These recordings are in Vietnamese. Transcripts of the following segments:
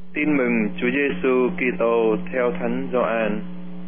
Tin mừng Chúa Giêsu Kitô theo Thánh Gioan.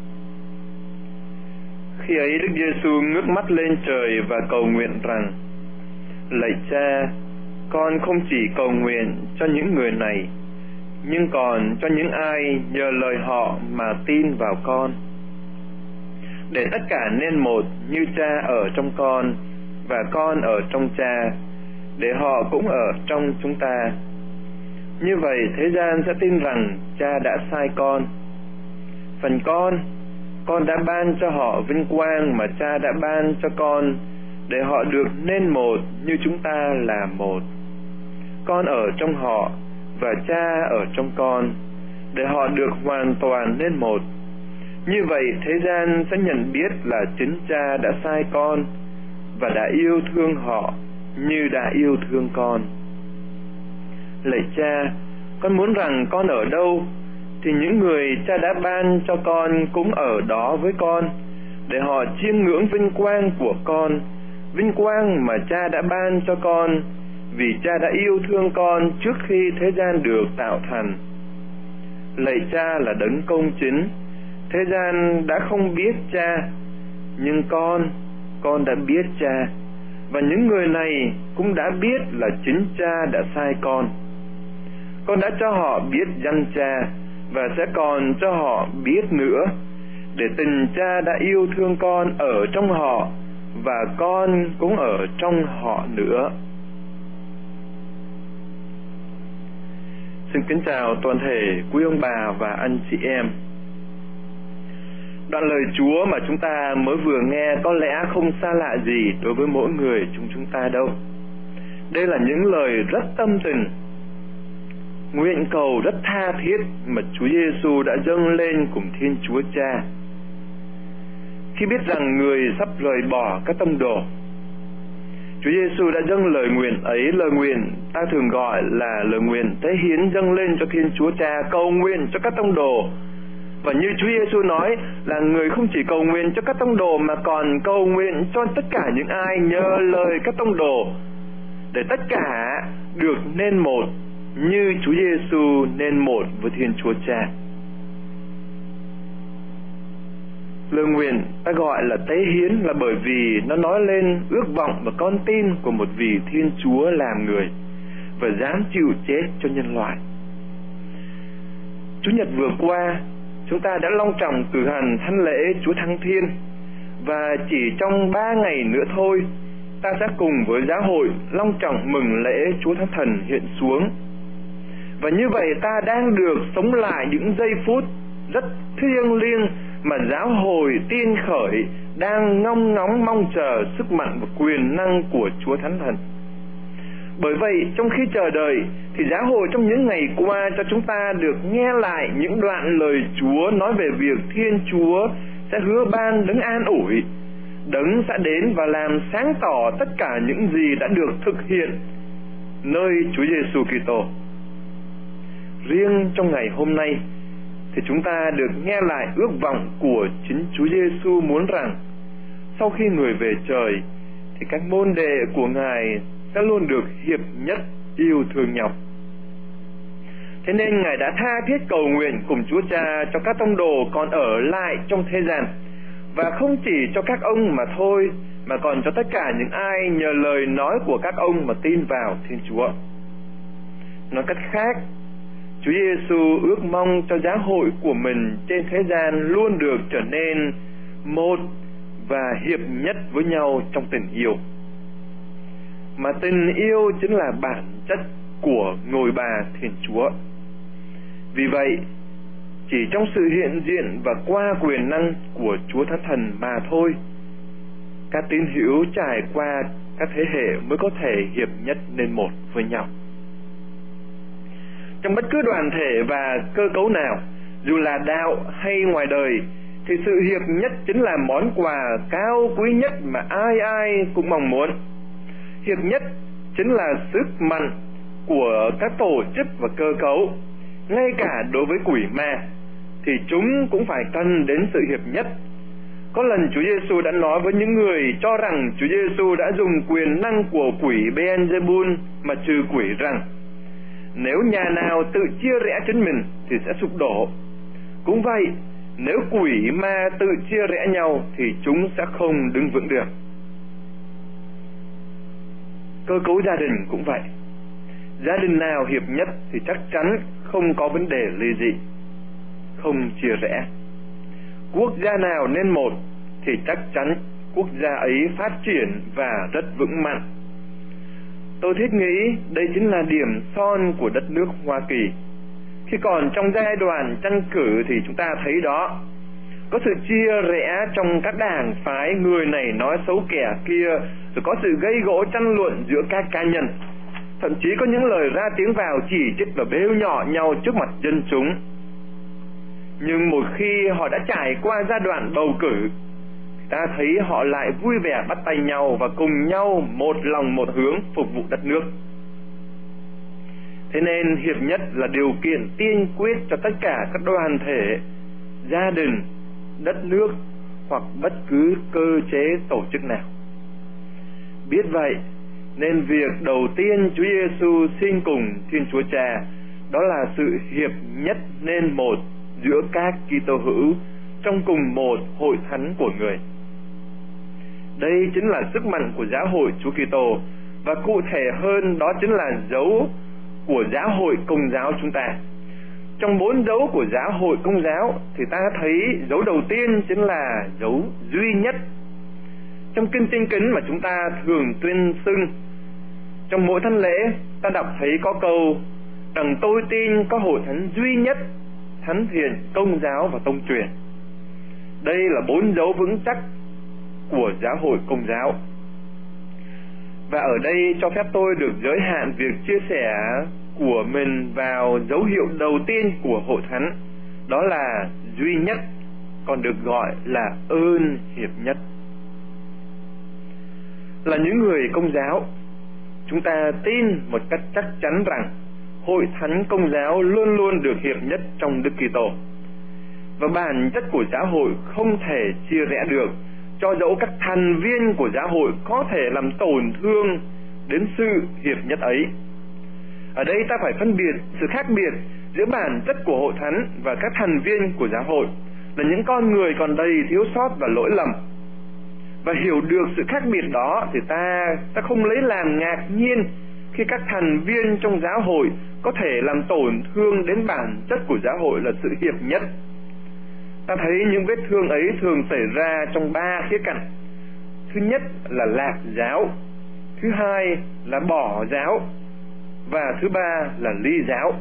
Khi ấy Đức Giêsu ngước mắt lên trời và cầu nguyện rằng: Lạy Cha, con không chỉ cầu nguyện cho những người này, nhưng còn cho những ai nhờ lời họ mà tin vào con, để tất cả nên một như Cha ở trong con và con ở trong Cha, để họ cũng ở trong chúng ta. Như vậy thế gian sẽ tin rằng Cha đã sai con. Phần con đã ban cho họ vinh quang mà Cha đã ban cho con, để họ được nên một như chúng ta là một. Con ở trong họ và Cha ở trong con, để họ được hoàn toàn nên một. Như vậy thế gian sẽ nhận biết là chính Cha đã sai con và đã yêu thương họ như đã yêu thương con. Lạy Cha, con muốn rằng con ở đâu thì những người Cha đã ban cho con cũng ở đó với con, để họ chiêm ngưỡng vinh quang của con, vinh quang mà Cha đã ban cho con, vì Cha đã yêu thương con trước khi thế gian được tạo thành. Lạy Cha là đấng công chính, thế gian đã không biết Cha, nhưng con đã biết Cha, và những người này cũng đã biết là chính Cha đã sai con. Con đã cho họ biết danh Cha, và sẽ còn cho họ biết nữa, để tình Cha đã yêu thương con ở trong họ, và con cũng ở trong họ nữa. Xin kính chào toàn thể quý ông bà và anh chị em. Đoạn lời Chúa mà chúng ta mới vừa nghe có lẽ không xa lạ gì đối với mỗi người chúng ta đâu. Đây là những lời rất tâm tình, nguyện cầu rất tha thiết mà Chúa Giêsu đã dâng lên cùng Thiên Chúa Cha. Khi biết rằng người sắp rời bỏ các tông đồ, Chúa Giêsu đã dâng lời nguyện ấy. Lời nguyện ta thường gọi là lời nguyện tế hiến dâng lên cho Thiên Chúa Cha, cầu nguyện cho các tông đồ. Và như Chúa Giêsu nói là người không chỉ cầu nguyện cho các tông đồ mà còn cầu nguyện cho tất cả những ai nhờ lời các tông đồ, để tất cả được nên một như Chúa Giêsu nên một với Thiên Chúa Cha. Lời nguyện ta gọi là tế hiến là bởi vì nó nói lên ước vọng và con tin của một vị Thiên Chúa làm người và dám chịu chết cho nhân loại. Chủ nhật vừa qua, chúng ta đã long trọng cử hành thánh lễ Chúa Thăng Thiên, và chỉ trong 3 ngày nữa thôi, ta sẽ cùng với giáo hội long trọng mừng lễ Chúa Thánh Thần hiện xuống. Và như vậy ta đang được sống lại những giây phút rất thiêng liêng mà giáo hội tiên khởi đang ngóng ngóng mong chờ sức mạnh và quyền năng của Chúa Thánh Thần. Bởi vậy, trong khi chờ đợi thì giáo hội trong những ngày qua cho chúng ta được nghe lại những đoạn lời Chúa nói về việc Thiên Chúa sẽ hứa ban đấng an ủi, đấng sẽ đến và làm sáng tỏ tất cả những gì đã được thực hiện nơi Chúa Giêsu Kitô. Riêng trong ngày hôm nay thì chúng ta được nghe lại ước vọng của chính Chúa Giêsu muốn rằng sau khi người về trời thì các môn đệ của Ngài sẽ luôn được hiệp nhất yêu thương nhau. Thế nên Ngài đã tha thiết cầu nguyện cùng Chúa Cha cho các tông đồ còn ở lại trong thế gian, và không chỉ cho các ông mà thôi, mà còn cho tất cả những ai nhờ lời nói của các ông mà tin vào Thiên Chúa. Nói cách khác, Chúa Giêsu ước mong cho giáo hội của mình trên thế gian luôn được trở nên một và hiệp nhất với nhau trong tình yêu. Mà tình yêu chính là bản chất của ngôi bà Thiên Chúa. Vì vậy, chỉ trong sự hiện diện và qua quyền năng của Chúa Thánh Thần mà thôi, các tín hữu trải qua các thế hệ mới có thể hiệp nhất nên một với nhau. Trong bất cứ đoàn thể và cơ cấu nào, dù là đạo hay ngoài đời, thì sự hiệp nhất chính là món quà cao quý nhất mà ai ai cũng mong muốn. Hiệp nhất chính là sức mạnh của các tổ chức và cơ cấu. Ngay cả đối với quỷ ma thì chúng cũng phải cần đến sự hiệp nhất. Có lần Chúa Giêsu đã nói với những người cho rằng Chúa Giêsu đã dùng quyền năng của quỷ Beelzebul mà trừ quỷ rằng: nếu nhà nào tự chia rẽ chính mình thì sẽ sụp đổ. Cũng vậy, nếu quỷ ma tự chia rẽ nhau thì chúng sẽ không đứng vững được. Cơ cấu gia đình cũng vậy. Gia đình nào hiệp nhất thì chắc chắn không có vấn đề ly dị, không chia rẽ. Quốc gia nào nên một thì chắc chắn quốc gia ấy phát triển và rất vững mạnh. Tôi thiết nghĩ đây chính là điểm son của đất nước Hoa Kỳ. Khi còn trong giai đoạn tranh cử thì chúng ta thấy đó, có sự chia rẽ trong các đảng phái, người này nói xấu kẻ kia, rồi có sự gây gổ tranh luận giữa các cá nhân. Thậm chí có những lời ra tiếng vào chỉ trích và bêu nhọ nhau trước mặt dân chúng. Nhưng một khi họ đã trải qua giai đoạn bầu cử, ta thấy họ lại vui vẻ bắt tay nhau và cùng nhau một lòng một hướng phục vụ đất nước. Thế nên hiệp nhất là điều kiện tiên quyết cho tất cả các đoàn thể, gia đình, đất nước hoặc bất cứ cơ chế tổ chức nào. Biết vậy, nên việc đầu tiên Chúa Giêsu xin cùng Thiên Chúa Cha đó là sự hiệp nhất nên một giữa các Kitô hữu trong cùng một hội thánh của người. Đây chính là sức mạnh của giáo hội Chúa Kitô, và cụ thể hơn đó chính là dấu của giáo hội Công giáo chúng ta. Trong 4 dấu của giáo hội Công giáo thì ta thấy dấu đầu tiên chính là dấu duy nhất. Trong kinh Tin Kính mà chúng ta thường tuyên xưng, trong mỗi thánh lễ ta đọc thấy có câu: rằng tôi tin có hội thánh duy nhất, thánh thiện, Công giáo và tông truyền. Đây là 4 dấu vững chắc của giáo hội Công giáo. Và ở đây cho phép tôi được giới hạn việc chia sẻ của mình vào dấu hiệu đầu tiên của hội thánh, đó là duy nhất, còn được gọi là ơn hiệp nhất. Là những người Công giáo, chúng ta tin một cách chắc chắn rằng hội thánh Công giáo luôn luôn được hiệp nhất trong Đức Kitô, và bản chất của giáo hội không thể chia rẽ được, cho dẫu các thành viên của giáo hội có thể làm tổn thương đến sự hiệp nhất ấy. Ở đây ta phải phân biệt sự khác biệt giữa bản chất của hội thánh và các thành viên của giáo hội là những con người còn đầy thiếu sót và lỗi lầm. Và hiểu được sự khác biệt đó thì ta không lấy làm ngạc nhiên khi các thành viên trong giáo hội có thể làm tổn thương đến bản chất của giáo hội là sự hiệp nhất. Ta thấy những vết thương ấy thường xảy ra trong 3 khía cạnh. Thứ nhất là lạc giáo, thứ hai là bỏ giáo, và thứ ba là ly giáo.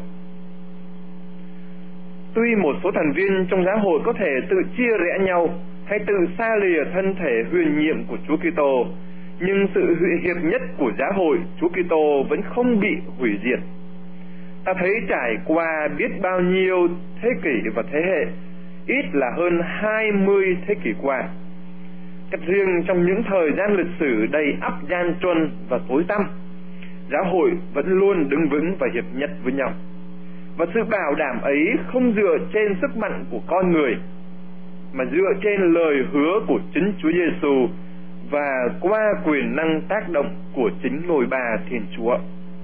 Tuy một số thành viên trong giáo hội có thể tự chia rẽ nhau hay tự xa lìa thân thể huyền nhiệm của Chúa Kitô, nhưng sự hiệp nhất của giáo hội Chúa Kitô vẫn không bị hủy diệt. Ta thấy trải qua biết bao nhiêu thế kỷ và thế hệ, ít là hơn 20 thế kỷ qua, cách riêng trong những thời gian lịch sử đầy ắp gian truân và tối tăm, giáo hội vẫn luôn đứng vững và hiệp nhất với nhau. Và sự bảo đảm ấy không dựa trên sức mạnh của con người, mà dựa trên lời hứa của chính Chúa Giêsu và qua quyền năng tác động của chính ngôi Ba Thiên Chúa.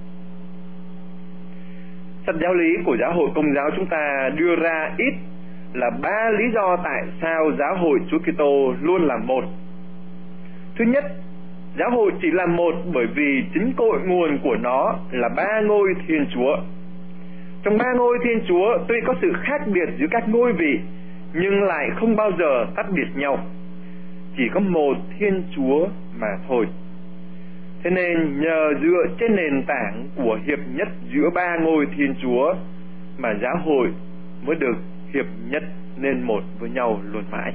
Sách giáo lý của giáo hội Công giáo chúng ta đưa ra ít là 3 lý do tại sao giáo hội Chúa Kitô luôn là một. Thứ nhất, giáo hội chỉ là một bởi vì chính cội nguồn của nó là 3 ngôi Thiên Chúa. Trong 3 ngôi Thiên Chúa tuy có sự khác biệt giữa các ngôi vị, nhưng lại không bao giờ tách biệt nhau. Chỉ có một Thiên Chúa mà thôi. Thế nên nhờ dựa trên nền tảng của hiệp nhất giữa 3 ngôi Thiên Chúa mà giáo hội mới được hiệp nhất nên một với nhau luôn mãi.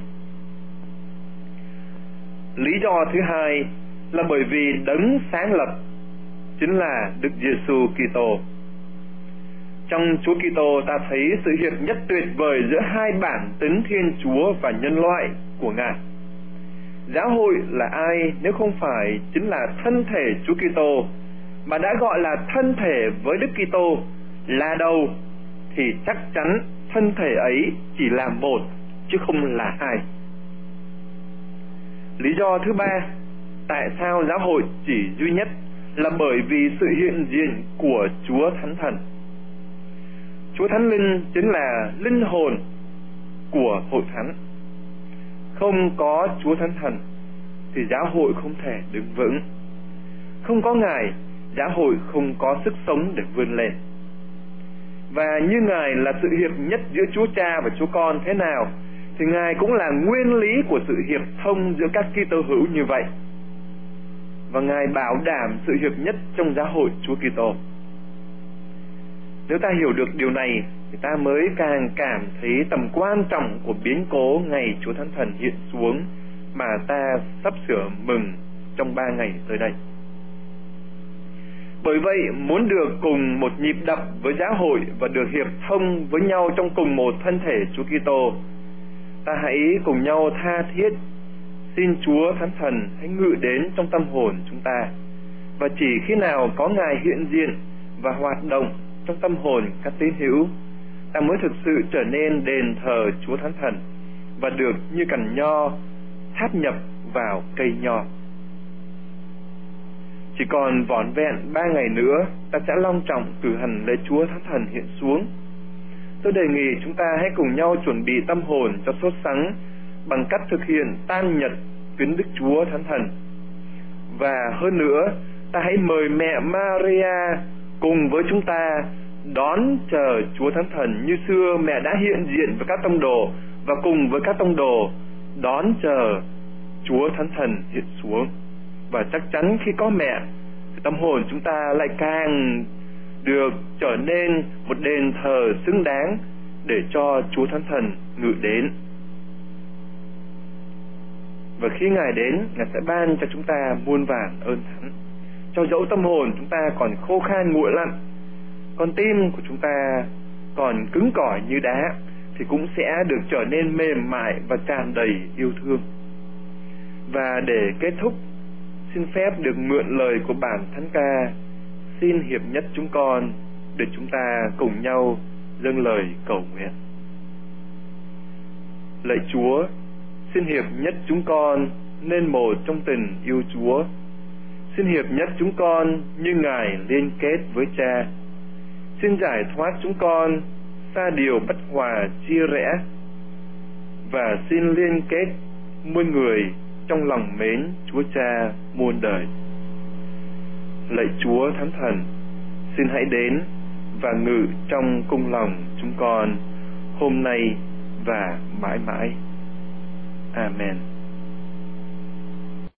Lý do thứ hai là bởi vì đấng sáng lập chính là Đức Giêsu Kitô. Trong Chúa Kitô ta thấy sự hiệp nhất tuyệt vời giữa hai bản tính Thiên Chúa và nhân loại của Ngài. Giáo hội là ai nếu không phải chính là thân thể Chúa Kitô, mà đã gọi là thân thể với Đức Kitô là đầu, thì chắc chắn thân thể ấy chỉ là một chứ không là hai. Lý do thứ ba tại sao giáo hội chỉ duy nhất là bởi vì sự hiện diện của Chúa Thánh Thần. Chúa Thánh Linh chính là linh hồn của hội thánh. Không có Chúa Thánh Thần thì giáo hội không thể đứng vững. Không có Ngài, giáo hội không có sức sống để vươn lên. Và như Ngài là sự hiệp nhất giữa Chúa Cha và Chúa Con thế nào, thì Ngài cũng là nguyên lý của sự hiệp thông giữa các Kitô hữu như vậy. Và Ngài bảo đảm sự hiệp nhất trong giáo hội Chúa Kitô. Nếu ta hiểu được điều này thì ta mới càng cảm thấy tầm quan trọng của biến cố ngày Chúa Thánh Thần hiện xuống mà ta sắp sửa mừng trong 3 ngày tới đây. Bởi vậy, muốn được cùng một nhịp đập với giáo hội và được hiệp thông với nhau trong cùng một thân thể Chúa Kitô, ta hãy cùng nhau tha thiết xin Chúa Thánh Thần hãy ngự đến trong tâm hồn chúng ta. Và chỉ khi nào có Ngài hiện diện và hoạt động trong tâm hồn các tín hữu, ta mới thực sự trở nên đền thờ Chúa Thánh Thần và được như cành nho tháp nhập vào cây nho. Chỉ còn vỏn vẹn 3 ngày nữa, ta sẽ long trọng cử hành lễ Chúa Thánh Thần hiện xuống. Tôi đề nghị chúng ta hãy cùng nhau chuẩn bị tâm hồn cho sốt sắng bằng cách thực hiện tang nhật kính Đức Chúa Thánh Thần. Và hơn nữa, ta hãy mời mẹ Maria cùng với chúng ta đón chờ Chúa Thánh Thần như xưa mẹ đã hiện diện với các tông đồ, và cùng với các tông đồ đón chờ Chúa Thánh Thần hiện xuống. Và chắc chắn khi có mẹ thì tâm hồn chúng ta lại càng được trở nên một đền thờ xứng đáng để cho Chúa Thánh Thần ngự đến. Và khi Ngài đến, Ngài sẽ ban cho chúng ta muôn vàn ơn thánh. Cho dẫu tâm hồn chúng ta còn khô khan nguội lạnh, con tim của chúng ta còn cứng cỏi như đá, thì cũng sẽ được trở nên mềm mại và tràn đầy yêu thương. Và để kết thúc, xin phép được mượn lời của bản thánh ca Xin hiệp nhất chúng con để chúng ta cùng nhau dâng lời cầu nguyện. Lạy Chúa, xin hiệp nhất chúng con nên một trong tình yêu Chúa. Xin hiệp nhất chúng con như Ngài liên kết với Cha. Xin giải thoát chúng con xa điều bất hòa chia rẽ, và xin liên kết muôn người trong lòng mến Chúa Cha muôn đời. Lạy Chúa Thánh Thần, xin hãy đến và ngự trong cung lòng chúng con hôm nay và mãi mãi. Amen.